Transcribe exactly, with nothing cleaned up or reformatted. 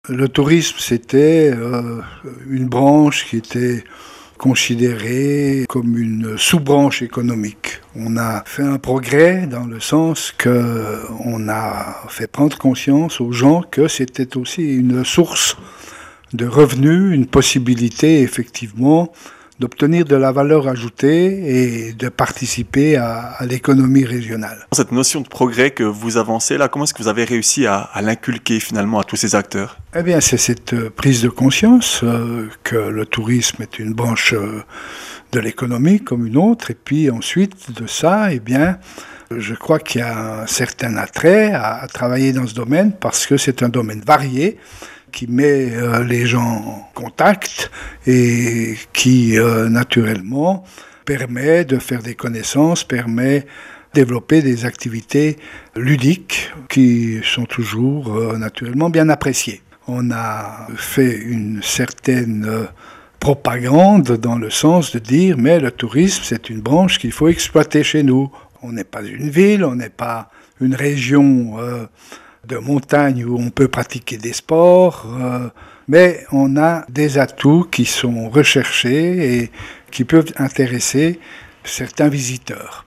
Le tourisme, c'était euh, une branche qui était considérée comme une sous-branche économique. On a fait un progrès dans le sens qu'on a fait prendre conscience aux gens que c'était aussi une source de revenus, une possibilité effectivement d'obtenir de la valeur ajoutée et de participer à, à l'économie régionale. Cette notion de progrès que vous avancez là, comment est-ce que vous avez réussi à, à l'inculquer finalement à tous ces acteurs? Eh bien, c'est cette euh, prise de conscience euh, que le tourisme est une branche euh, de l'économie comme une autre, et puis ensuite de ça, eh bien, je crois qu'il y a un certain attrait à, à travailler dans ce domaine parce que c'est un domaine varié, qui met euh, les gens en contact et qui, euh, naturellement, permet de faire des connaissances, permet de développer des activités ludiques qui sont toujours, euh, naturellement, bien appréciées. On a fait une certaine euh, propagande dans le sens de dire « mais le tourisme, c'est une branche qu'il faut exploiter chez nous ». On n'est pas une ville, on n'est pas une région euh, de montagne où on peut pratiquer des sports, euh, mais on a des atouts qui sont recherchés et qui peuvent intéresser certains visiteurs.